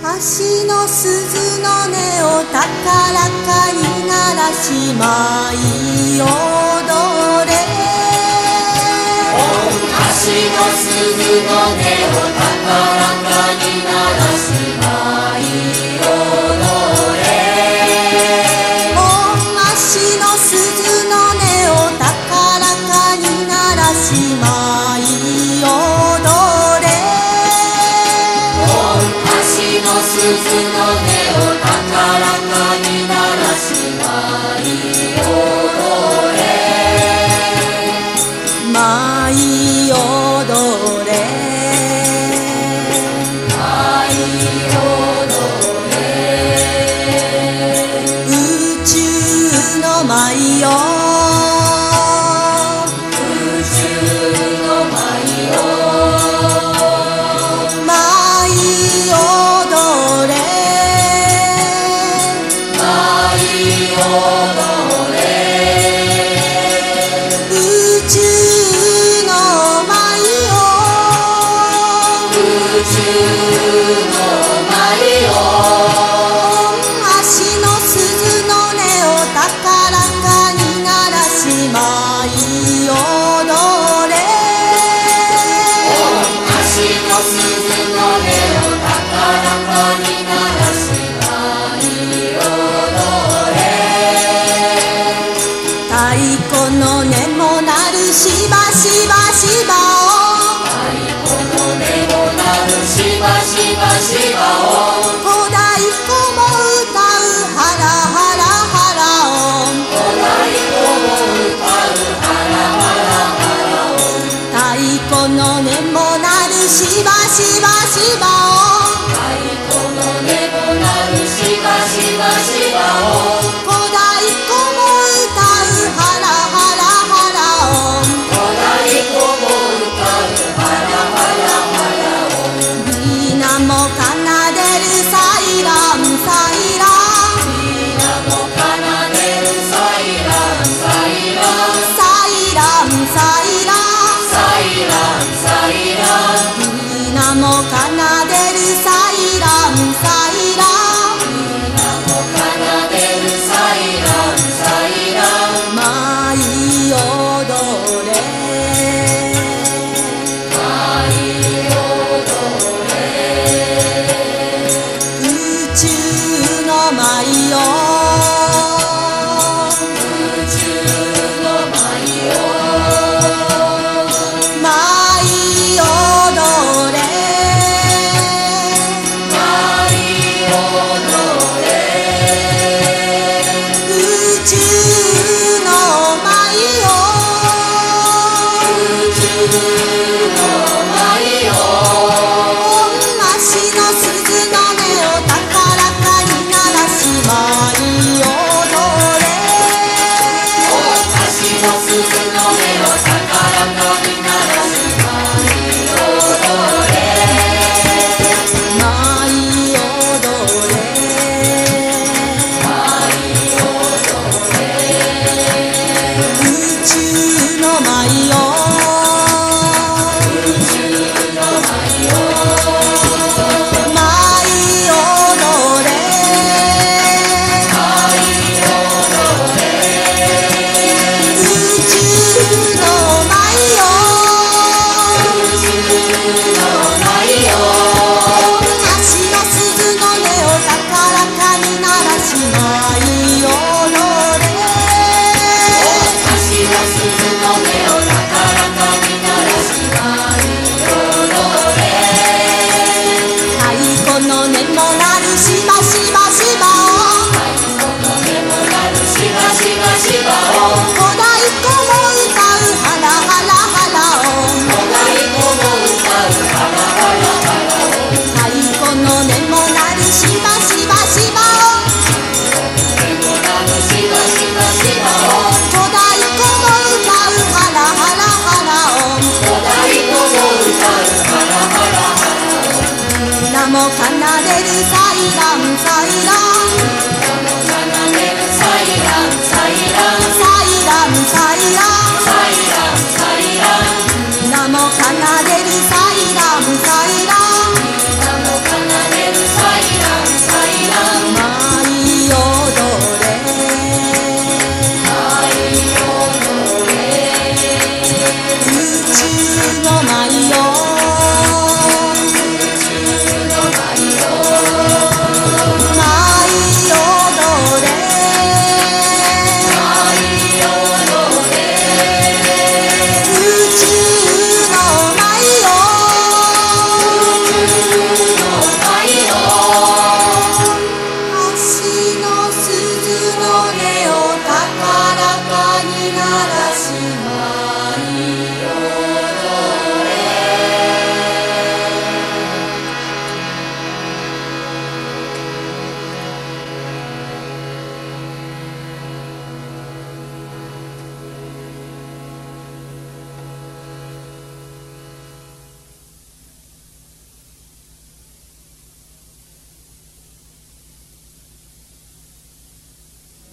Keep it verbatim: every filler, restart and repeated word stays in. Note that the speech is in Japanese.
橋の鈴の音を高らかに鳴らし舞い踊れ。 橋の鈴の音を高らかに鳴らし舞い踊れ。 橋の鈴の音を高らかに鳴らし舞い踊れ。 橋の鈴の音を高らかに鳴らし舞い踊れ。 舞い踊れ。 舞い踊れ。 宇宙の舞よ。 宇宙の舞よ。 舞い踊れ。 舞い踊れ。 宇宙の舞よ。 宇宙の舞よ。 橋の鈴の音を高らかに鳴らし舞い踊れ。 橋の鈴の音を高らかに鳴らし舞い踊れ。 太鼓の音も鳴るしばしばしばを。 太鼓の音も鳴るしばしばしばを。 小太鼓も歌うハラハラハラ音。 小太鼓も歌うハラハラハラ音。 太鼓の音も鳴るしばしばしばを。 太鼓の音も鳴るしばしばしばを。 小太鼓も歌うハラハラハラ音。 小太鼓も歌うハラハラハラ音。 みんなも奏でるサイランサイラン。 みんなも奏でるサイランサイラン。 サイランサイラン。 サイランサイラン。 みんなも奏でるサイランサイラン。 みんなも奏でるサイランサイラン。 舞い踊れ。 舞い踊れ。 宇宙の舞よ。 宇宙の舞よ。 舞い踊れ。 舞い踊れ。 宇宙の舞よ。 宇宙の舞よ。 橋の鈴の音を高らかに鳴らし舞い踊れ。 橋の鈴の音を高らかに鳴らし舞い踊れ。 舞い踊れ。 舞い踊れ。 宇宙の舞よ。 宇宙の舞よ。 舞い踊れ。 舞い踊れ。 宇宙の舞よ。 宇宙の舞よ。 橋の鈴の音を高らかに鳴らし舞い踊れ。 橋の鈴の音を高らかに鳴らし舞い踊れ。 太鼓の音も鳴るしばしばしばを。 太鼓の音も鳴るしばしばしばを。 小太鼓も歌うハラハラハラ音。 小太鼓も歌うハラハラハラ音。 太鼓の音も鳴るしばしばしばを。 音も鳴るしばしばしばを。 小太鼓も歌うハラハラハラ音。 小太鼓も歌うハラハラハラ音。 みんなも奏でるサイランサイラン。 みんなも奏でるサイランサイラン。 サイランサイラン。